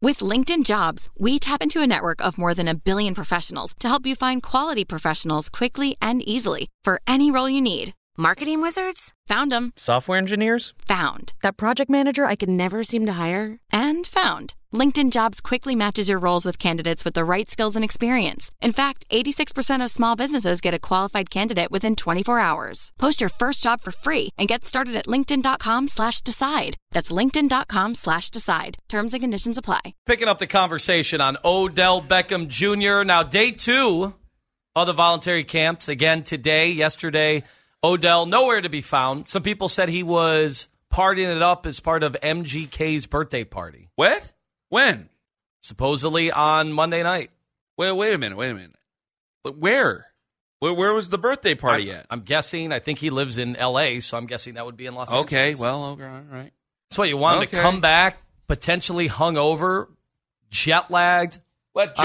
With LinkedIn Jobs, we tap into a network of more than 1 billion professionals to help you find quality professionals quickly and easily for any role you need. Marketing wizards? Found them. Software engineers? Found. That project manager I could never seem to hire? And found. LinkedIn Jobs quickly matches your roles with candidates with the right skills and experience. In fact, 86% of small businesses get a qualified candidate within 24 hours. Post your first job for free and get started at linkedin.com/decide. That's linkedin.com/decide. Terms and conditions apply. Picking up the conversation on Odell Beckham Jr. Now, day 2 of the voluntary camps. Again, today, yesterday, Odell nowhere to be found. Some people said he was partying it up as part of MGK's birthday party. What? When? Supposedly on Monday night. Wait a minute. But where? Where was the birthday party at? I'm guessing. I think he lives in L.A., so I'm guessing that would be in Los Angeles. Okay, well, all right. So what, you want him to come back, potentially hungover, jet-lagged? Let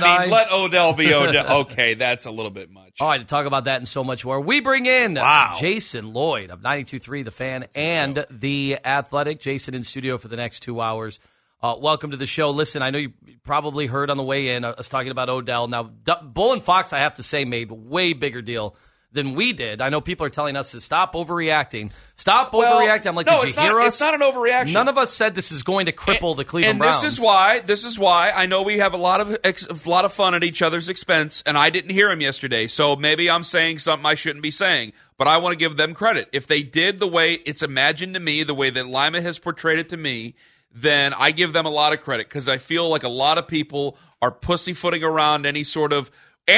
Odell be Odell. Okay, that's a little bit much. All right, to talk about that and so much more, we bring in Jason Lloyd of 92.3 The Fan and The Athletic. Jason in studio for the next 2 hours. Welcome to the show. Listen, I know you probably heard on the way in us talking about Odell. Now, Bull and Fox, I have to say, made a way bigger deal than we did. I know people are telling us to stop overreacting. Overreacting. I'm like, did you hear us? It's not an overreaction. None of us said this is going to cripple the Cleveland Browns. And this is why I know we have a lot of fun at each other's expense, and I didn't hear him yesterday, so maybe I'm saying something I shouldn't be saying. But I want to give them credit. If they did the way it's imagined to me, the way that Lima has portrayed it to me, then I give them a lot of credit because I feel like a lot of people are pussyfooting around any sort of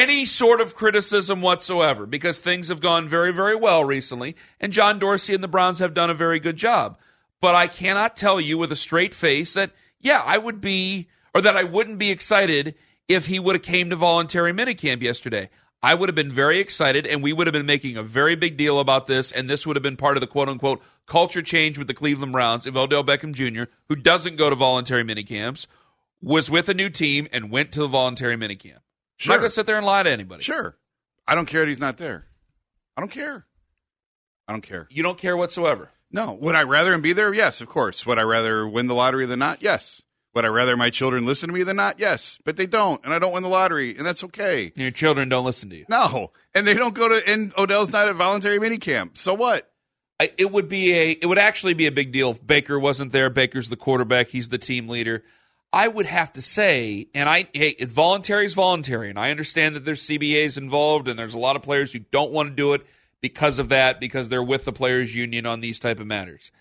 criticism whatsoever because things have gone very, very well recently, and John Dorsey and the Browns have done a very good job. But I cannot tell you with a straight face that, I would be, or that I wouldn't be excited if he would have came to voluntary minicamp yesterday. I would have been very excited, and we would have been making a very big deal about this, and this would have been part of the quote-unquote culture change with the Cleveland Browns if Odell Beckham Jr., who doesn't go to voluntary minicamps, was with a new team and went to the voluntary minicamp. Sure. I'm not going to sit there and lie to anybody. Sure. I don't care that he's not there. I don't care. You don't care whatsoever? No. Would I rather him be there? Yes, of course. Would I rather win the lottery than not? Yes. Would I rather my children listen to me than not? Yes. But they don't, and I don't win the lottery, and that's okay. Your children don't listen to you. No. And they don't go to, and Odell's not at voluntary minicamp. So what? It would actually be a big deal if Baker wasn't there. Baker's the quarterback. He's the team leader. I would have to say, voluntary is voluntary, and I understand that there's CBAs involved, and there's a lot of players who don't want to do it because of that, because they're with the players' union on these type of matters.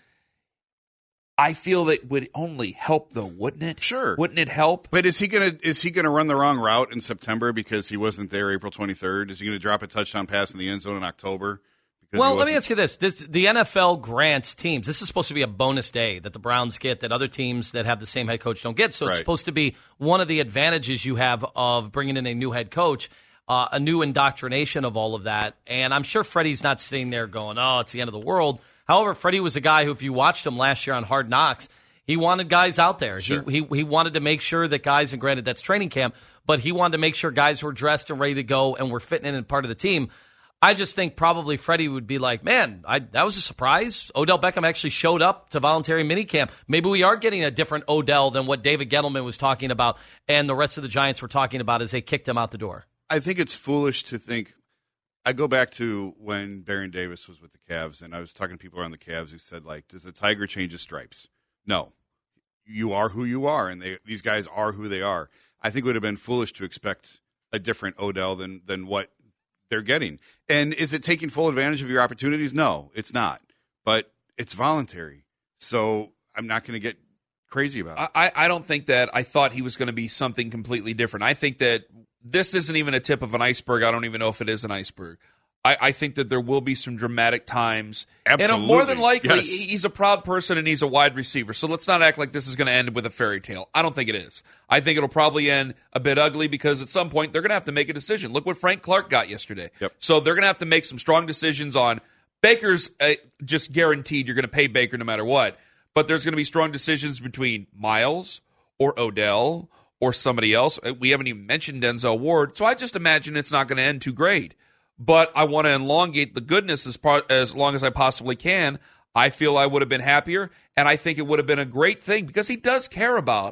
I feel that would only help, though, wouldn't it? Sure. Wouldn't it help? But is he gonna run the wrong route in September because he wasn't there April 23rd? Is he going to drop a touchdown pass in the end zone in October? Well, let me ask you this. The NFL grants teams. This is supposed to be a bonus day that the Browns get that other teams that have the same head coach don't get. So it's supposed to be one of the advantages you have of bringing in a new head coach, a new indoctrination of all of that. And I'm sure Freddie's not sitting there going, oh, it's the end of the world. However, Freddie was a guy who, if you watched him last year on Hard Knocks, he wanted guys out there. Sure. He wanted to make sure that guys, and granted that's training camp, but he wanted to make sure guys were dressed and ready to go and were fitting in and part of the team. I just think probably Freddie would be like, man, that was a surprise. Odell Beckham actually showed up to voluntary minicamp. Maybe we are getting a different Odell than what David Gettleman was talking about and the rest of the Giants were talking about as they kicked him out the door. I think it's foolish to think. I go back to when Baron Davis was with the Cavs, and I was talking to people around the Cavs who said, like, does the tiger change his stripes? No. You are who you are, and these guys are who they are. I think it would have been foolish to expect a different Odell than what they're getting. And is it taking full advantage of your opportunities? No, it's not. But it's voluntary. So I'm not going to get crazy about it. I don't think that. I thought he was going to be something completely different. I think that this isn't even a tip of an iceberg. I don't even know if it is an iceberg. I think that there will be some dramatic times. Absolutely. And more than likely, yes. He's a proud person and he's a wide receiver. So let's not act like this is going to end with a fairy tale. I don't think it is. I think it'll probably end a bit ugly because at some point they're going to have to make a decision. Look what Frank Clark got yesterday. Yep. So they're going to have to make some strong decisions on Baker's just guaranteed you're going to pay Baker no matter what. But there's going to be strong decisions between Miles or Odell or somebody else. We haven't even mentioned Denzel Ward. So I just imagine it's not going to end too great. But I want to elongate the goodness as long as I possibly can. I feel I would have been happier, and I think it would have been a great thing because he does care about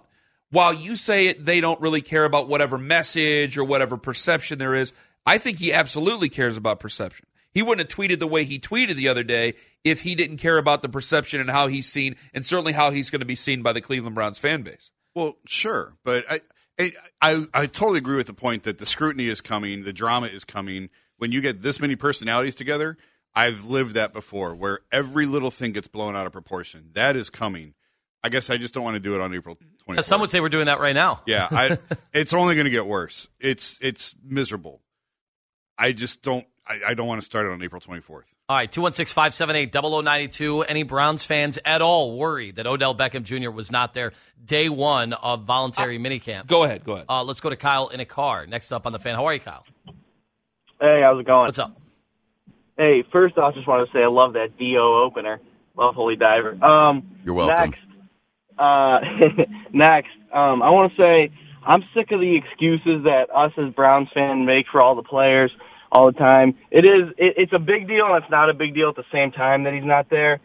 while you say they don't really care about whatever message or whatever perception there is, I think he absolutely cares about perception. He wouldn't have tweeted the way he tweeted the other day if he didn't care about the perception and how he's seen, and certainly how he's going to be seen by the Cleveland Browns fan base. Well, sure, but I totally agree with the point that the scrutiny is coming, the drama is coming. When you get this many personalities together, I've lived that before, where every little thing gets blown out of proportion. That is coming. I guess I just don't want to do it on April 24th. Some would say we're doing that right now. Yeah, it's only going to get worse. It's miserable. I just don't. I don't want to start it on April 24th. All right, 216-578-0092. Any Browns fans at all worried that Odell Beckham Jr. was not there day one of voluntary minicamp? Go ahead. Let's go to Kyle in a car. Next up on the Fan. How are you, Kyle? Hey, how's it going? What's up? Hey, first off, just want to say I love that D.O. opener. Love Holy Diver. You're welcome. Next, I want to say I'm sick of the excuses that us as Browns fans make for all the players all the time. It's a big deal, and it's not a big deal at the same time that he's not there.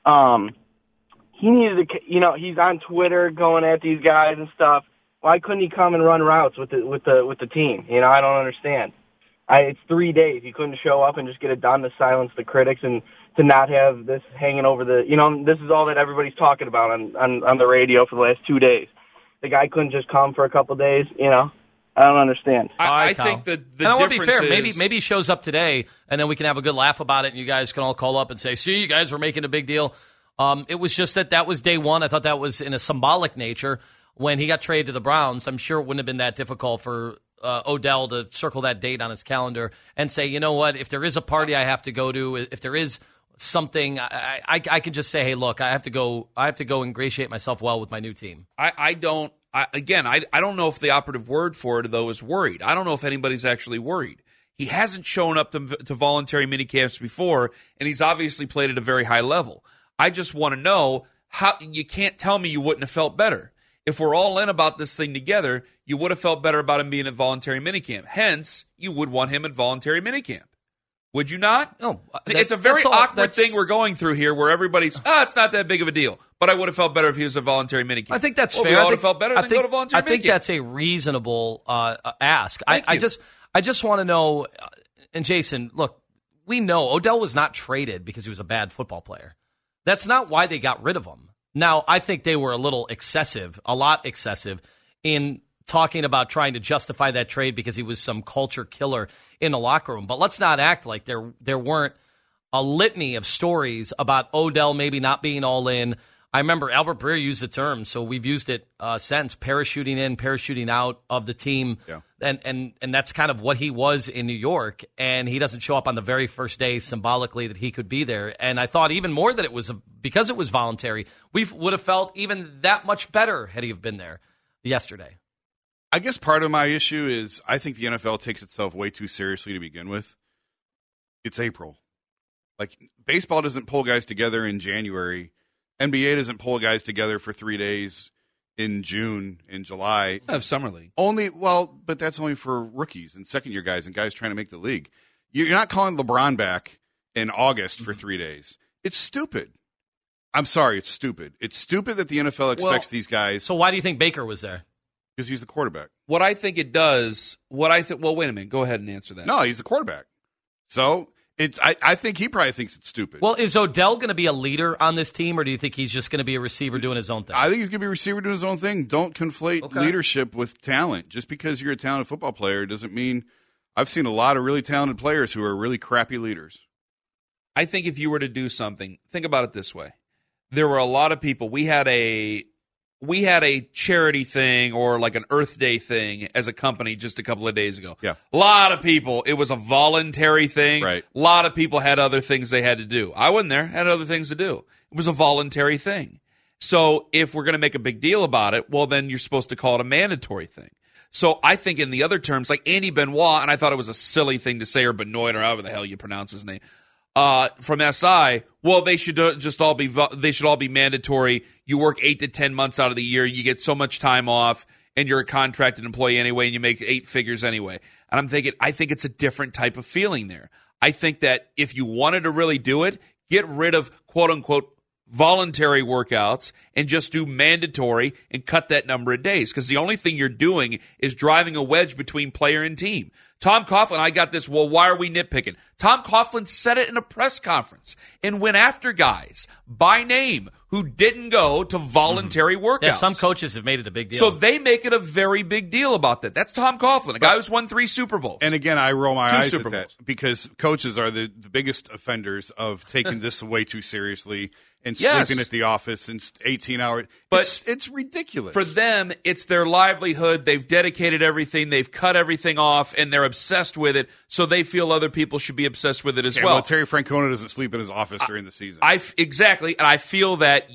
He needed to, he's on Twitter going at these guys and stuff. Why couldn't he come and run routes with the team? I don't understand. It's 3 days. He couldn't show up and just get it done to silence the critics and to not have this hanging over the, this is all that everybody's talking about on the radio for the last 2 days. The guy couldn't just come for a couple of days, I don't understand. I think that the and I want difference to be fair. is... Maybe he shows up today, and then we can have a good laugh about it, and you guys can all call up and say, see, you guys were making a big deal. It was just that was day one. I thought that was in a symbolic nature. When he got traded to the Browns, I'm sure it wouldn't have been that difficult for Odell to circle that date on his calendar and say, you know what, if there is a party I have to go to, if there is something, I can just say, hey, look, I have to go ingratiate myself well with my new team. I don't know if the operative word for it, though, is worried. I don't know if anybody's actually worried. He hasn't shown up to voluntary minicamps before, and he's obviously played at a very high level. I just want to know how. You can't tell me you wouldn't have felt better. If we're all in about this thing together, you would have felt better about him being at voluntary minicamp. Hence, you would want him at voluntary minicamp. Would you not? No. It's a very awkward thing we're going through here where everybody's, it's not that big of a deal. But I would have felt better if he was a voluntary minicamp. I think that's fair. We all would have felt better than go to voluntary minicamp. I think that's a reasonable ask. I just want to know, and Jason, look, we know Odell was not traded because he was a bad football player. That's not why they got rid of him. Now, I think they were a lot excessive in talking about trying to justify that trade because he was some culture killer in the locker room. But let's not act like there weren't a litany of stories about Odell maybe not being all in. I remember Albert Breer used the term, so we've used it since, parachuting in, parachuting out of the team. Yeah. And that's kind of what he was in New York, and he doesn't show up on the very first day symbolically that he could be there. And I thought even more that it was because it was voluntary, we would have felt even that much better had he have been there yesterday. I guess part of my issue is I think the NFL takes itself way too seriously to begin with. It's April. Like, baseball doesn't pull guys together in January. NBA doesn't pull guys together for 3 days in June, in July. I have summer league. But that's only for rookies and second-year guys and guys trying to make the league. You're not calling LeBron back in August for 3 days. It's stupid. I'm sorry, it's stupid. It's stupid that the NFL expects these guys. So why do you think Baker was there? Because he's the quarterback. What I think it does, well, wait a minute. Go ahead and answer that. No, he's the quarterback. So I think he probably thinks it's stupid. Well, is Odell going to be a leader on this team, or do you think he's just going to be a receiver doing his own thing? I think he's going to be a receiver doing his own thing. Don't conflate leadership with talent. Just because you're a talented football player doesn't mean – I've seen a lot of really talented players who are really crappy leaders. I think if you were to do something, think about it this way. There were a lot of people. We had a charity thing or like an Earth Day thing as a company just a couple of days ago. Yeah. A lot of people, it was a voluntary thing. Right. A lot of people had other things they had to do. I wasn't there, had other things to do. It was a voluntary thing. So if we're going to make a big deal about it, well, then you're supposed to call it a mandatory thing. So I think in the other terms, like Andy Benoit, and I thought it was a silly thing to say, or Benoit, or however the hell you pronounce his name, from SI, well, they should all be mandatory. You work 8 to 10 months out of the year. You get so much time off, and you're a contracted employee anyway, and you make 8 figures anyway. And I'm thinking, I think it's a different type of feeling there. I think that if you wanted to really do it, get rid of quote unquote voluntary workouts and just do mandatory and cut that number of days, because the only thing you're doing is driving a wedge between player and team. Tom Coughlin, I got this, well, why are we nitpicking? Tom Coughlin said it in a press conference and went after guys by name who didn't go to voluntary workouts. Yeah, some coaches have made it a big deal. So they make it a very big deal about that. That's Tom Coughlin, a guy who's won 3 Super Bowls. And again, I roll my eyes at that because coaches are the biggest offenders of taking this way too seriously and sleeping at the office in 18 hours. But it's ridiculous. For them, it's their livelihood. They've dedicated everything. They've cut everything off, and they're obsessed with it, so they feel other people should be obsessed with it as well. Well, Terry Francona doesn't sleep in his office during the season. Exactly, and I feel that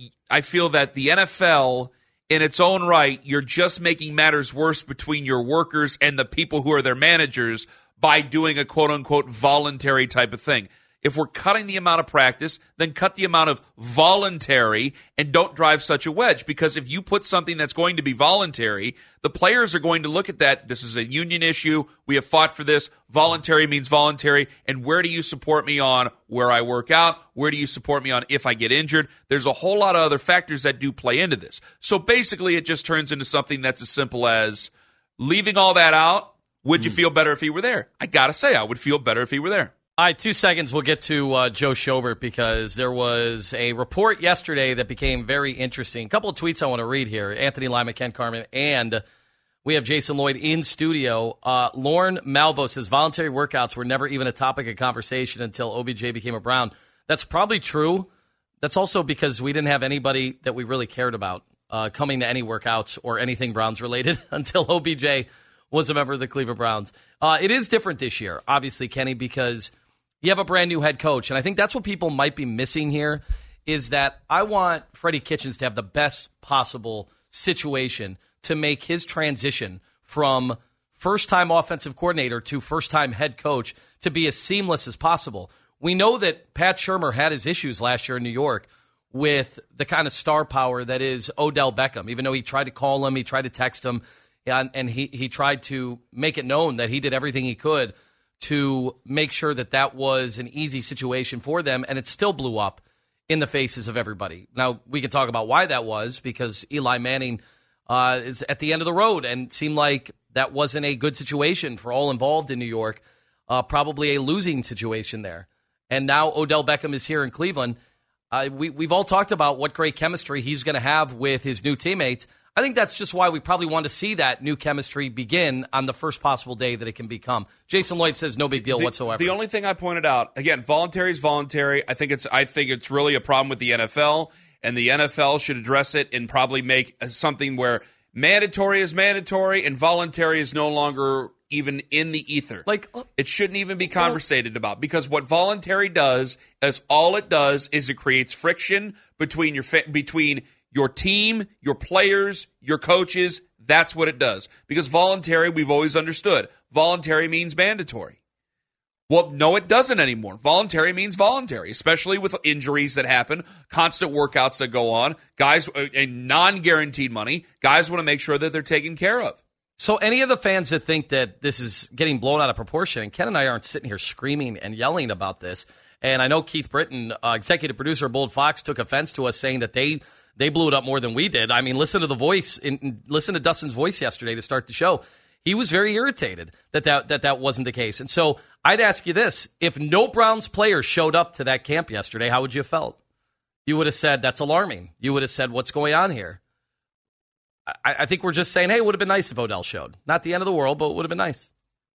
the NFL, in its own right, you're just making matters worse between your workers and the people who are their managers by doing a quote-unquote voluntary type of thing. If we're cutting the amount of practice, then cut the amount of voluntary and don't drive such a wedge. Because if you put something that's going to be voluntary, the players are going to look at that. This is a union issue. We have fought for this. Voluntary means voluntary. And where do you support me on where I work out? Where do you support me on if I get injured? There's a whole lot of other factors that do play into this. So basically, it just turns into something that's as simple as leaving all that out. Would you feel better if he were there? I got to say, I would feel better if he were there. All right, 2 seconds. We'll get to Joe Schobert because there was a report yesterday that became very interesting. A couple of tweets I want to read here. Anthony Lima, Ken Carman, and we have Jason Lloyd in studio. Lauren Malvo says voluntary workouts were never even a topic of conversation until OBJ became a Brown. That's probably true. That's also because we didn't have anybody that we really cared about coming to any workouts or anything Browns related until OBJ was a member of the Cleveland Browns. It is different this year, obviously, Kenny, because you have a brand new head coach, and I think that's what people might be missing here is that I want Freddie Kitchens to have the best possible situation to make his transition from first-time offensive coordinator to first-time head coach to be as seamless as possible. We know that Pat Shurmur had his issues last year in New York with the kind of star power that is Odell Beckham, even though he tried to call him, he tried to text him, and he tried to make it known that he did everything he could to make sure that that was an easy situation for them, and it still blew up in the faces of everybody. Now, we can talk about why that was, because Eli Manning is at the end of the road, and seemed like that wasn't a good situation for all involved in New York, probably a losing situation there. And now Odell Beckham is here in Cleveland. We've all talked about what great chemistry he's going to have with his new teammates. I think that's just why we probably want to see that new chemistry begin on the first possible day that it can become. Jason Lloyd says no big deal whatsoever. The only thing I pointed out, again, voluntary is voluntary. I think it's really a problem with the NFL, and the NFL should address it and probably make something where mandatory is mandatory and voluntary is no longer even in the ether. It shouldn't even be conversated about, because what voluntary does is all it does is it creates friction between your team, your players, your coaches. That's what it does. Because voluntary, we've always understood, voluntary means mandatory. Well, no, it doesn't anymore. Voluntary means voluntary, especially with injuries that happen, constant workouts that go on, guys, and non-guaranteed money. Guys want to make sure that they're taken care of. So any of the fans that think that this is getting blown out of proportion, and Ken and I aren't sitting here screaming and yelling about this, and I know Keith Britton, executive producer of Bold Fox, took offense to us saying that they blew it up more than we did. I mean, listen to the voice, listen to Dustin's voice yesterday to start the show. He was very irritated that wasn't the case. And so I'd ask you this. If no Browns players showed up to that camp yesterday, how would you have felt? You would have said, that's alarming. You would have said, what's going on here? I think we're just saying, hey, it would have been nice if Odell showed. Not the end of the world, but it would have been nice.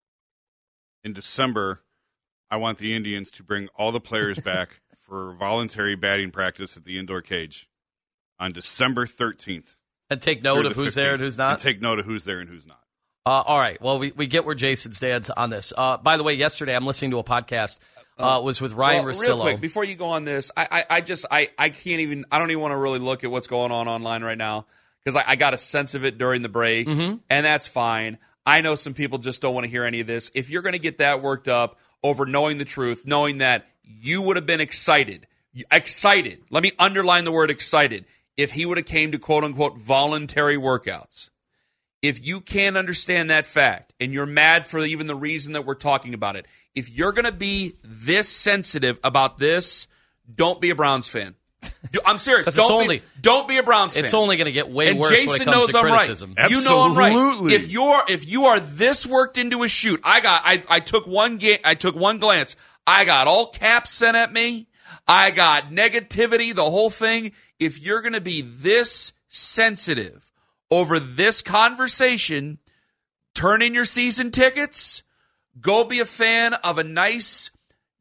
In December, I want the Indians to bring all the players back for voluntary batting practice at the indoor cage on December 13th. And take note of who's 15th, there and who's not? And take note of who's there and who's not. All right. Well, we get where Jason stands on this. By the way, yesterday I'm listening to a podcast. Was with Ryan Russillo. Real quick, before you go on this, I can't even, I don't even want to really look at what's going on online right now, because I got a sense of it during the break, and that's fine. I know some people just don't want to hear any of this. If you're going to get that worked up over knowing the truth, knowing that you would have been excited, let me underline the word excited, if he would have came to quote-unquote voluntary workouts. If you can't understand that fact, and you're mad for even the reason that we're talking about it, if you're going to be this sensitive about this, don't be a Browns fan. I'm serious. Don't be a Browns fan. It's only going to get way worse Jason when it comes to criticism. Right. Absolutely. You know I'm right. If you are this worked into a shoot, I took one glance. I got all caps sent at me. I got negativity, the whole thing. If you're going to be this sensitive over this conversation, turn in your season tickets. Go be a fan of a nice,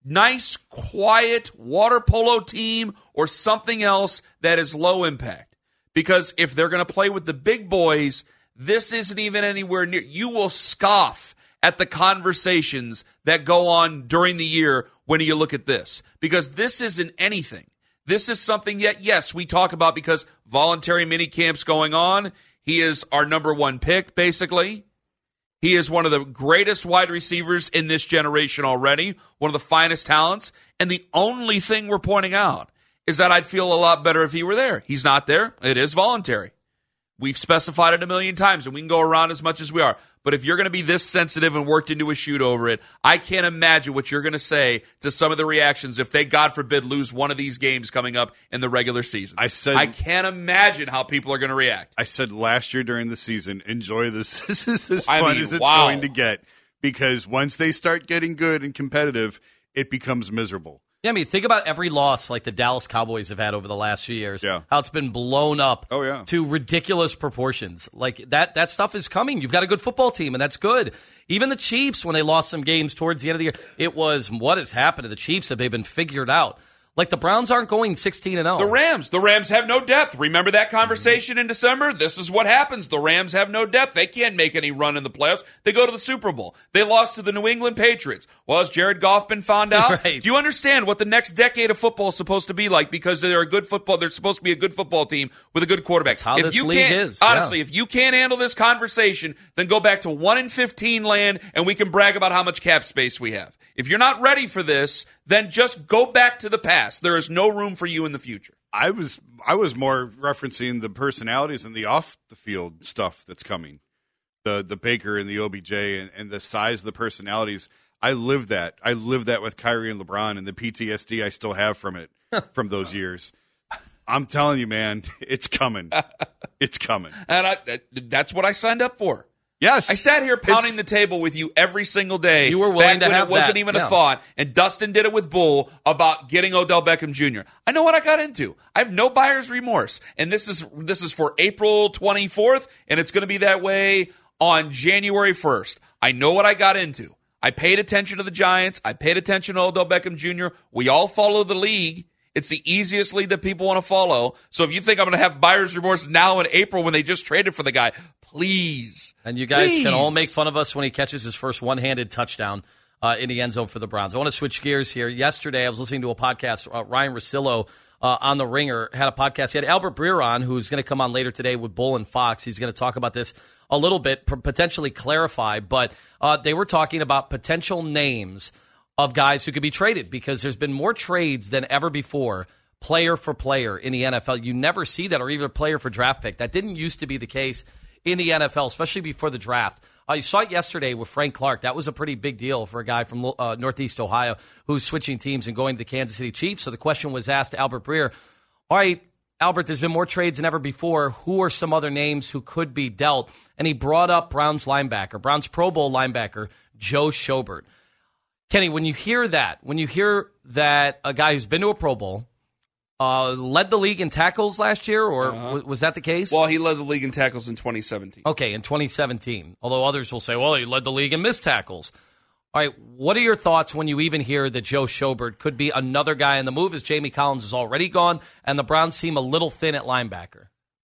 quiet water polo team or something else that is low impact. Because if they're going to play with the big boys, this isn't even anywhere near. You will scoff at the conversations that go on during the year when you look at this. Because this isn't anything. This is something that, yes, we talk about because voluntary mini camps going on. He is our number one pick, basically. He is one of the greatest wide receivers in this generation already, one of the finest talents. And the only thing we're pointing out is that I'd feel a lot better if he were there. He's not there. It is voluntary. We've specified it a million times, and we can go around as much as we are. But if you're going to be this sensitive and worked into a shoot over it, I can't imagine what you're going to say to some of the reactions if they, God forbid, lose one of these games coming up in the regular season. I can't imagine how people are going to react. I said last year during the season, enjoy this. This is as fun as it's going to get. Because once they start getting good and competitive, it becomes miserable. Yeah, I mean, think about every loss like the Dallas Cowboys have had over the last few years. Yeah. How it's been blown up to ridiculous proportions. Like that stuff is coming. You've got a good football team, and that's good. Even the Chiefs, when they lost some games towards the end of the year, it was what has happened to the Chiefs? Have they been figured out? Like the Browns aren't going 16-0. The Rams have no depth. Remember that conversation in December? This is what happens. The Rams have no depth. They can't make any run in the playoffs. They go to the Super Bowl. They lost to the New England Patriots. Well, has Jared Goff been found out? Right. Do you understand what the next decade of football is supposed to be like? Because they're supposed to be a good football team with a good quarterback. That's how this league is. Honestly, if you can't handle this conversation, then go back to 1-15 land and we can brag about how much cap space we have. If you're not ready for this, then just go back to the past. There is no room for you in the future. I was more referencing the personalities and the off the field stuff that's coming. The Baker and the OBJ and the size of the personalities. I lived that. I lived that with Kyrie and LeBron and the PTSD I still have from it from those years. I'm telling you, man, it's coming. It's coming. And that's what I signed up for. Yes. I sat here pounding the table with you every single day. You were willing to have it wasn't even a thought. And Dustin did it with Bull about getting Odell Beckham Jr. I know what I got into. I have no buyer's remorse. And this is for April 24th, and it's going to be that way on January 1st. I know what I got into. I paid attention to the Giants. I paid attention to Odell Beckham Jr. We all follow the league. It's the easiest league that people want to follow. So if you think I'm going to have buyer's remorse now in April when they just traded for the guy, please. And you guys can all make fun of us when he catches his first one-handed touchdown in the end zone for the Browns. I want to switch gears here. Yesterday, I was listening to a podcast. Ryan Russillo on The Ringer had a podcast. He had Albert Breer on, who's going to come on later today with Bull and Fox. He's going to talk about this a little bit, potentially clarify. But they were talking about potential names of guys who could be traded because there's been more trades than ever before, player for player in the NFL. You never see that, or even player for draft pick. That didn't used to be the case in the NFL, especially before the draft. You saw it yesterday with Frank Clark. That was a pretty big deal for a guy from Northeast Ohio who's switching teams and going to the Kansas City Chiefs. So the question was asked to Albert Breer, all right, Albert, there's been more trades than ever before. Who are some other names who could be dealt? And he brought up Browns Pro Bowl linebacker, Joe Schobert. Kenny, when you hear that a guy who's been to a Pro Bowl, led the league in tackles last year, or was that the case? Well, he led the league in tackles in 2017. Okay, in 2017. Although others will say, well, he led the league in missed tackles. All right, what are your thoughts when you even hear that Joe Schobert could be another guy in the move as Jamie Collins is already gone and the Browns seem a little thin at linebacker?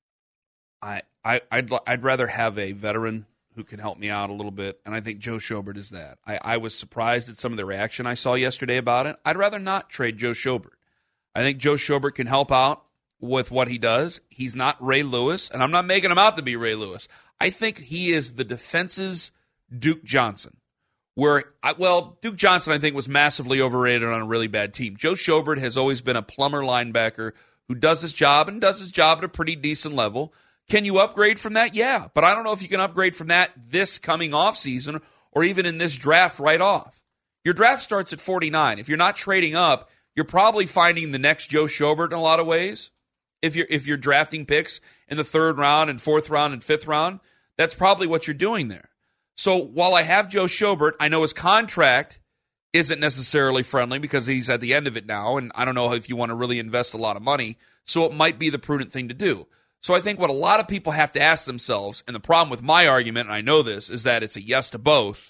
I'd rather have a veteran who can help me out a little bit, and I think Joe Schobert is that. I was surprised at some of the reaction I saw yesterday about it. I'd rather not trade Joe Schobert. I think Joe Schobert can help out with what he does. He's not Ray Lewis, and I'm not making him out to be Ray Lewis. I think he is the defense's Duke Johnson. Duke Johnson, I think, was massively overrated on a really bad team. Joe Schobert has always been a plumber linebacker who does his job and does his job at a pretty decent level. Can you upgrade from that? Yeah, but I don't know if you can upgrade from that this coming offseason or even in this draft right off. Your draft starts at 49. If you're not trading up, you're probably finding the next Joe Schobert in a lot of ways. If you're drafting picks in the 3rd round and 4th round and 5th round, that's probably what you're doing there. So while I have Joe Schobert, I know his contract isn't necessarily friendly because he's at the end of it now, and I don't know if you want to really invest a lot of money, so it might be the prudent thing to do. So I think what a lot of people have to ask themselves, and the problem with my argument, and I know this, is that it's a yes to both.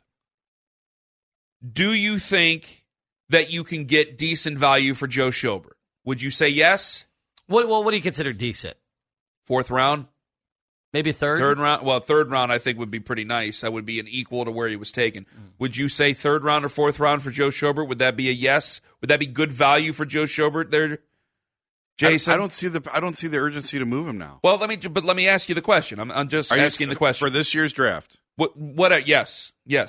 Do you think that you can get decent value for Joe Schobert? Would you say yes? What do you consider decent? 4th round? Maybe 3rd? 3rd round. Well, 3rd round I think would be pretty nice. That would be an equal to where he was taken. Would you say 3rd round or 4th round for Joe Schobert? Would that be a yes? Would that be good value for Joe Schobert there, Jason? I don't see the urgency to move him now. Well, let me ask you the question. I'm just asking the question for this year's draft. What? Yes.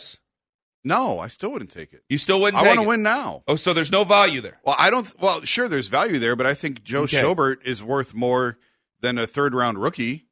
No, I still wouldn't take it. You still wouldn't take it? I want to win now. Oh, so there's no value there. Well, I don't. Well, sure, there's value there, but I think Joe Schobert is worth more than a 3rd round rookie.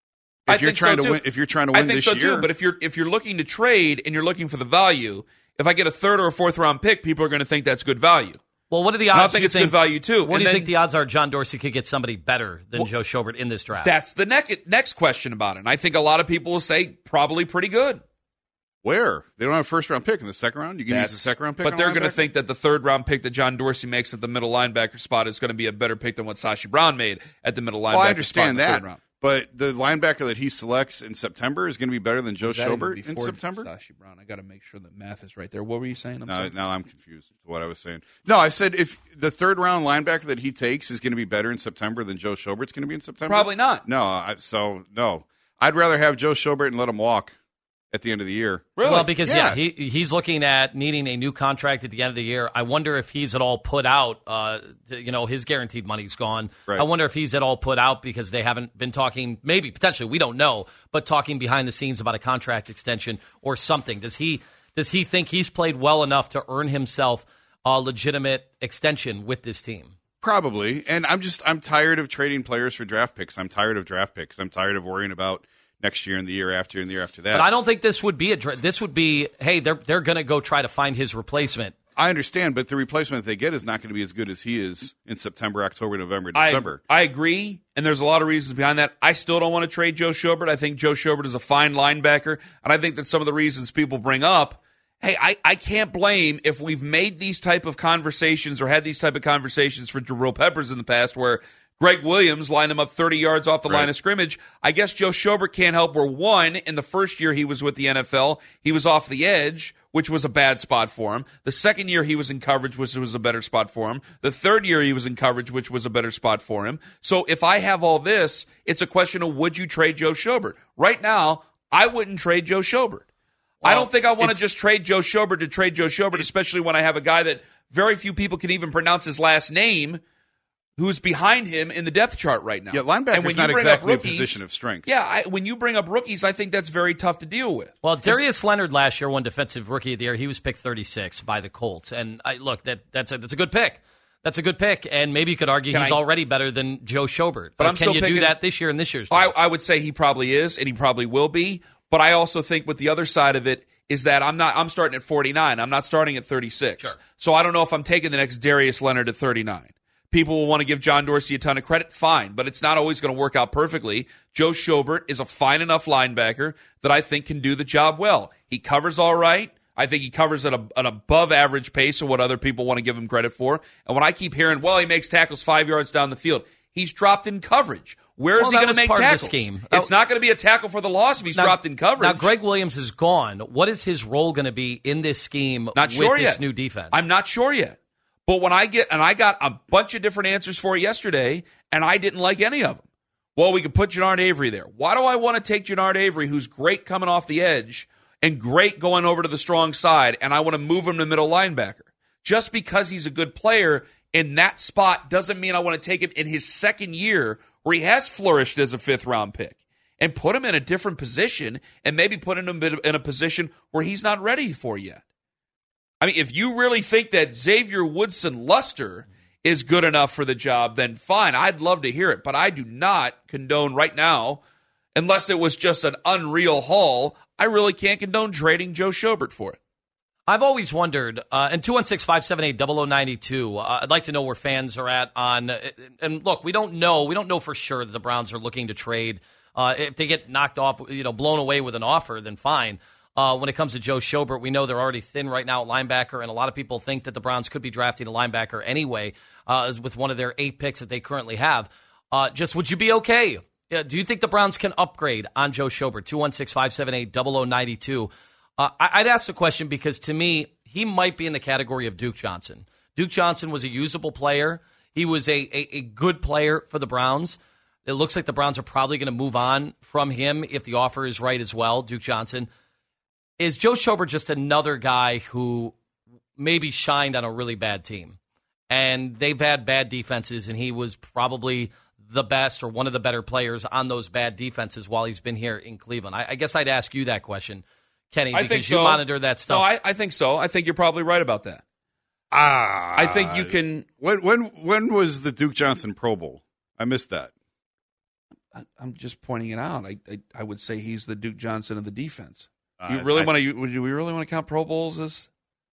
If you're trying to win I think this so year, too. But if you're looking to trade and you're looking for the value, if I get a 3rd or a 4th round pick, people are going to think that's good value. Well, what are the odds? And I think it's good value too. What do you think the odds are John Dorsey could get somebody better than Joe Schobert in this draft? That's the next question about it. And I think a lot of people will say probably pretty good. Where? They don't have a 1st round pick in the 2nd round? You can use the 2nd round pick? But they're going to think that the 3rd round pick that John Dorsey makes at the middle linebacker spot is going to be a better pick than what Sashi Brown made at the middle linebacker spot. I understand spot in that. the 3rd round. But the linebacker that he selects in September is going to be better than Joe Schobert in September? Sashi Brown. I got to make sure the math is right there. What were you saying? Now I'm confused with what I was saying. No, I said if the 3rd round linebacker that he takes is going to be better in September than Joe Schobert's going to be in September? Probably not. No, no. I'd rather have Joe Schobert and let him walk at the end of the year. Really? Well, because he's looking at needing a new contract at the end of the year. I wonder if he's at all put out. His guaranteed money's gone. Right. I wonder if he's at all put out because they haven't been talking. Maybe potentially, we don't know, but talking behind the scenes about a contract extension or something. Does he think he's played well enough to earn himself a legitimate extension with this team? Probably. And I'm tired of trading players for draft picks. I'm tired of draft picks. I'm tired of worrying about next year and the year after and the year after that. But I don't think this would be this would be, hey, they're going to go try to find his replacement. I understand, but the replacement they get is not going to be as good as he is in September, October, November, December. I agree, and there's a lot of reasons behind that. I still don't want to trade Joe Schobert. I think Joe Schobert is a fine linebacker, and I think that some of the reasons people bring up, hey, I can't blame if we've made these type of conversations or had these type of conversations for Jabril Peppers in the past where Greg Williams lined him up 30 yards off the line of scrimmage. I guess Joe Schobert can't help where, one, in the first year he was with the NFL, he was off the edge, which was a bad spot for him. The second year he was in coverage, which was a better spot for him. The third year he was in coverage, which was a better spot for him. So if I have all this, it's a question of would you trade Joe Schobert? Right now, I wouldn't trade Joe Schobert. Well, I don't think I want to just trade Joe Schobert to trade Joe Schobert, especially when I have a guy that very few people can even pronounce his last name, who's behind him in the depth chart right now. Yeah, linebacker's not exactly a position of strength. Yeah, when you bring up rookies, I think that's very tough to deal with. Well, Darius Leonard last year won Defensive Rookie of the Year. He was picked 36 by the Colts. And that's a good pick. That's a good pick, and maybe you could argue he's already better than Joe Schobert. But can you do that this year in this year's draft? I would say he probably is, and he probably will be. But I also think with the other side of it is that I'm starting at 49. I'm not starting at 36. Sure. So I don't know if I'm taking the next Darius Leonard at 39. People will want to give John Dorsey a ton of credit. Fine, but it's not always going to work out perfectly. Joe Schobert is a fine enough linebacker that I think can do the job well. He covers all right. I think he covers at an above average pace of what other people want to give him credit for. And when I keep hearing, well, he makes tackles 5 yards down the field, he's dropped in coverage. Where is he going to make tackles? Scheme. It's not going to be a tackle for the loss if he's dropped in coverage. Now, Greg Williams is gone. What is his role going to be in this scheme not sure with yet. this new defense? I'm not sure yet. But when I got a bunch of different answers for it yesterday, and I didn't like any of them. Well, we could put Jannard Avery there. Why do I want to take Jannard Avery, who's great coming off the edge and great going over to the strong side, and I want to move him to middle linebacker? Just because he's a good player in that spot doesn't mean I want to take him in his second year where he has flourished as a fifth-round pick and put him in a different position and maybe put him in a position where he's not ready for yet. I mean, if you really think that Xavier Woodson-Luster is good enough for the job, then fine, I'd love to hear it. But I do not condone right now, unless it was just an unreal haul, I really can't condone trading Joe Schobert for it. I've always wondered, and 216-578-0092, I'd like to know where fans are at on, and look, we don't know for sure that the Browns are looking to trade. If they get knocked off, blown away with an offer, then fine. When it comes to Joe Schobert, we know they're already thin right now at linebacker, and a lot of people think that the Browns could be drafting a linebacker anyway, with one of their 8 picks that they currently have. Would you be okay? Do you think the Browns can upgrade on Joe Schobert? 216-578-0092. I'd ask the question because, to me, he might be in the category of Duke Johnson. Duke Johnson was a usable player. He was a good player for the Browns. It looks like the Browns are probably going to move on from him if the offer is right as well, Duke Johnson. Is Joe Schobert just another guy who maybe shined on a really bad team? And they've had bad defenses, and he was probably the best or one of the better players on those bad defenses while he's been here in Cleveland. I guess I'd ask you that question, Kenny, because you monitor that stuff. No, I think so. I think you're probably right about that. I think you can. When was the Duke Johnson Pro Bowl? I missed that. I'm just pointing it out. I would say he's the Duke Johnson of the defense. Do we really want to count Pro Bowls as?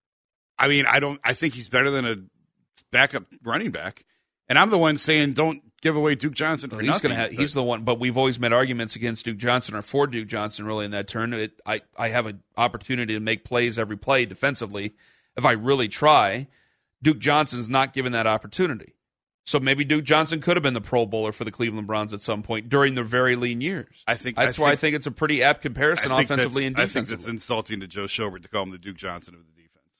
I mean, I think he's better than a backup running back, and I'm the one saying don't give away Duke Johnson for nothing. He's the one, but we've always made arguments against Duke Johnson or for Duke Johnson really in that turn. I have an opportunity to make plays every play defensively if I really try. Duke Johnson's not given that opportunity. So maybe Duke Johnson could have been the Pro Bowler for the Cleveland Browns at some point during their very lean years. That's why I think it's a pretty apt comparison offensively and defensively. I think it's insulting to Joe Schobert to call him the Duke Johnson of the defense.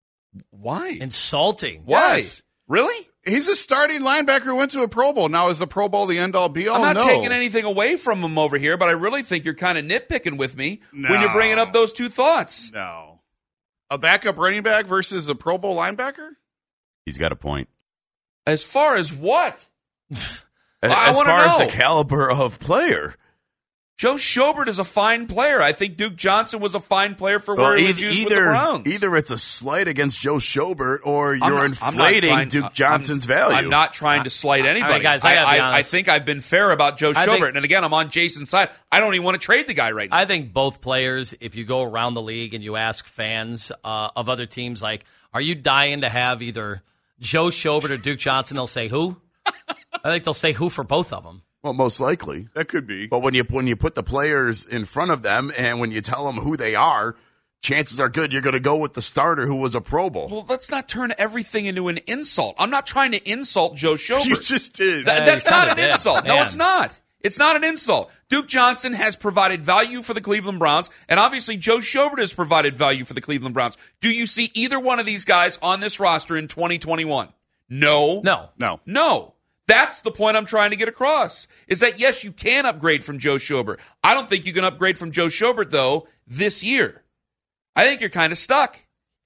Why? Insulting. Why? Yes. Really? He's a starting linebacker who went to a Pro Bowl. Now, is the Pro Bowl the end-all, be-all? I'm not taking anything away from him over here, but I really think you're kind of nitpicking with me when you're bringing up those two thoughts. No. A backup running back versus a Pro Bowl linebacker? He's got a point. As far as what? As far as the caliber of player. Joe Schobert is a fine player. I think Duke Johnson was a fine player for where he was used with the Browns. Either it's a slight against Joe Schobert or you're inflating Duke Johnson's value. I'm not trying to slight anybody. Right, guys, I think I've been fair about Joe Schobert. And again, I'm on Jason's side. I don't even want to trade the guy right now. I think both players, if you go around the league and you ask fans of other teams, like, are you dying to have either Joe Schobert or Duke Johnson, they'll say who? I think they'll say who for both of them. Well, most likely. That could be. But when you put the players in front of them and when you tell them who they are, chances are good you're going to go with the starter who was a Pro Bowl. Well, let's not turn everything into an insult. I'm not trying to insult Joe Schobert. You just did. That's not an insult. No, it's not. It's not an insult. Duke Johnson has provided value for the Cleveland Browns, and obviously Joe Schobert has provided value for the Cleveland Browns. Do you see either one of these guys on this roster in 2021? No. No. That's the point I'm trying to get across, is that, yes, you can upgrade from Joe Schobert. I don't think you can upgrade from Joe Schobert, though, this year. I think you're kind of stuck.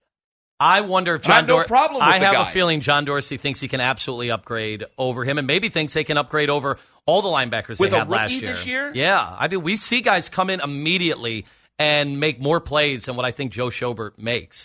I wonder if John Dorsey... I have a feeling John Dorsey thinks he can absolutely upgrade over him and maybe thinks they can upgrade over all the linebackers they had last year. With a rookie this year? Yeah. I mean, we see guys come in immediately and make more plays than what I think Joe Schobert makes.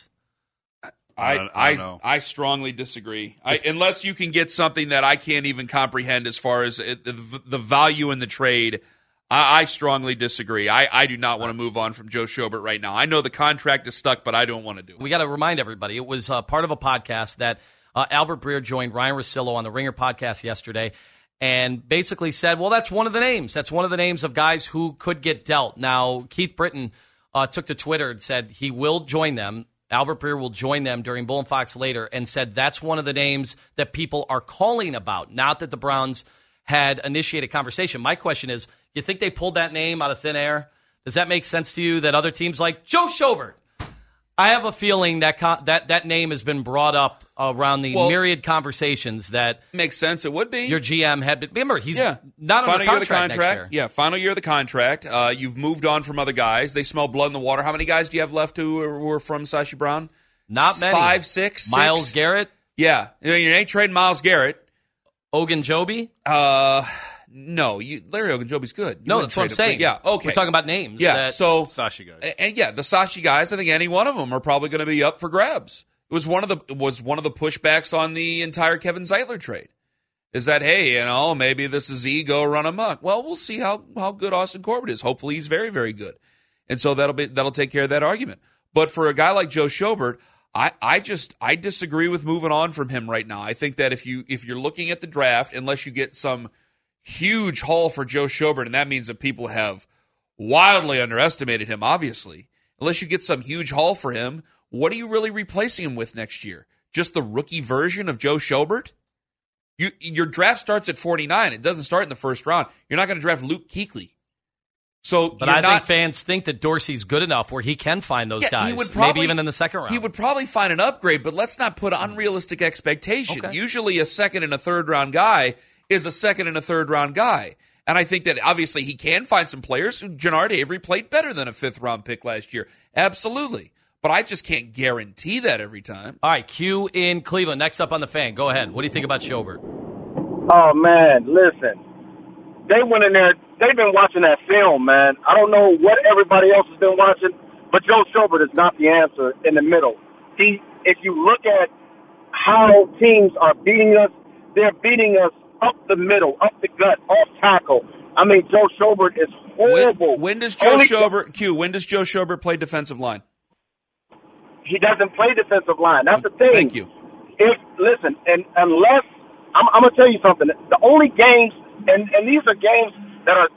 I strongly disagree. Unless you can get something that I can't even comprehend as far as the value in the trade, I strongly disagree. I do not want to move on from Joe Schobert right now. I know the contract is stuck, but I don't want to do it. We got to remind everybody, it was part of a podcast that Albert Breer joined Ryan Russillo on the Ringer podcast yesterday and basically said, well, that's one of the names. That's one of the names of guys who could get dealt. Now, Keith Britton took to Twitter and said he will join them. Albert Breer will join them during Bull and Fox later and said that's one of the names that people are calling about, not that the Browns had initiated conversation. My question is, you think they pulled that name out of thin air? Does that make sense to you that other teams like Joe Schobert? I have a feeling that that name has been brought up around the myriad conversations that makes sense. It would be your GM had been. Remember, he's not under contract next year. Yeah, final year of the contract. You've moved on from other guys. They smell blood in the water. How many guys do you have left who are from Sashi Brown? Not many. 5, 6. Myles Garrett. Yeah, you ain't trading Myles Garrett. Ogunjobi. No, Larry Ogunjobi's good. No, that's what I'm saying. Yeah, okay. We're talking about names. Yeah, so Sashi guys. And the Sashi guys, I think any one of them are probably going to be up for grabs. It was one of the pushbacks on the entire Kevin Zeitler trade. Is that, hey, maybe this is ego run amok. Well, we'll see how good Austin Corbett is. Hopefully he's very, very good. And so that'll take care of that argument. But for a guy like Joe Schobert, I disagree with moving on from him right now. I think that if you're looking at the draft, unless you get some huge haul for Joe Schobert, and that means that people have wildly underestimated him, obviously. Unless you get some huge haul for him, what are you really replacing him with next year? Just the rookie version of Joe Schobert? Your draft starts at 49. It doesn't start in the first round. You're not going to draft Luke Kuechly. But I think fans think that Dorsey's good enough where he can find those guys, maybe even in the second round. He would probably find an upgrade, but let's not put unrealistic expectation. Okay. Usually a second and a third round guy is a second and a third round guy. And I think that obviously he can find some players. Jannard Avery played better than a fifth round pick last year. Absolutely. But I just can't guarantee that every time. All right, Q in Cleveland. Next up on the Fan. Go ahead. What do you think about Schobert? Oh, man, listen. They went in there. They've been watching that film, man. I don't know what everybody else has been watching, but Joe Schobert is not the answer in the middle. If you look at how teams are beating us, they're beating us up the middle, up the gut, off tackle. I mean, Joe Schobert is horrible. When does Joe Schobert play defensive line? He doesn't play defensive line. That's the thing. Thank you. Unless I'm going to tell you something. The only games, and these are games that are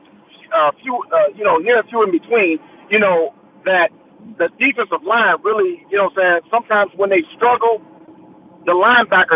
near and few in between, that the defensive line really, sometimes when they struggle, the linebacker,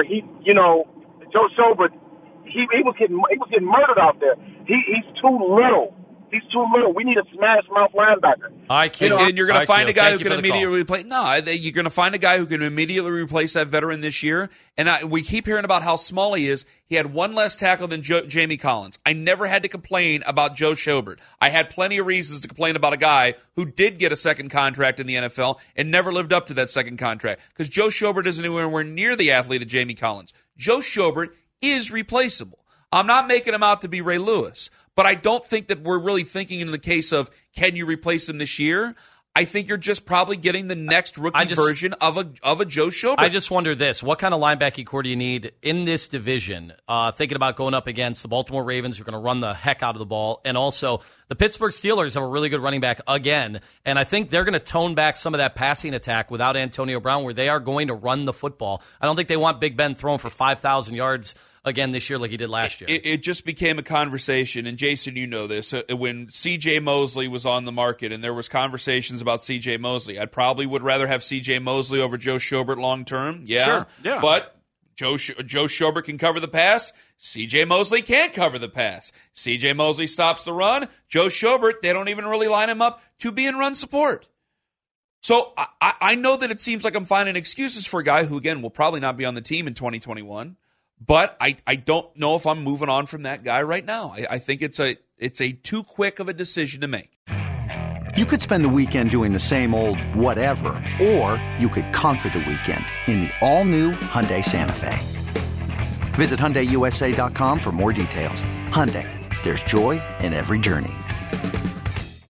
Joe Schobert, he was getting murdered out there. He's too little. He's too little. We need a smash mouth linebacker. All right, Q. And you're going to find a guy who can immediately replace. No, you're going to find a guy who can immediately replace that veteran this year. And we keep hearing about how small he is. He had one less tackle than Jamie Collins. I never had to complain about Joe Schobert. I had plenty of reasons to complain about a guy who did get a second contract in the NFL and never lived up to that second contract. Because Joe Schobert isn't anywhere near the athlete of Jamie Collins. Joe Schobert is replaceable. I'm not making him out to be Ray Lewis. But I don't think that we're really thinking in the case of, can you replace him this year? I think you're just probably getting the next rookie version of a Joe Schobert. I just wonder this. What kind of linebacking core do you need in this division? Thinking about going up against the Baltimore Ravens, who are going to run the heck out of the ball. And also, the Pittsburgh Steelers have a really good running back again. And I think they're going to tone back some of that passing attack without Antonio Brown, where they are going to run the football. I don't think they want Big Ben throwing for 5,000 yards again this year like he did last year. It just became a conversation, and Jason, you know this, when C.J. Mosley was on the market and there was conversations about C.J. Mosley. I probably would rather have C.J. Mosley over Joe Schobert long term. Yeah. Sure. Yeah. But Joe Schobert can cover the pass. C.J. Mosley can't cover the pass. C.J. Mosley stops the run. Joe Schobert, they don't even really line him up to be in run support. So I know that it seems like I'm finding excuses for a guy who, again, will probably not be on the team in 2021. But I don't know if I'm moving on from that guy right now. I think it's a too quick of a decision to make. You could spend the weekend doing the same old whatever, or you could conquer the weekend in the all-new Hyundai Santa Fe. Visit HyundaiUSA.com for more details. Hyundai, there's joy in every journey.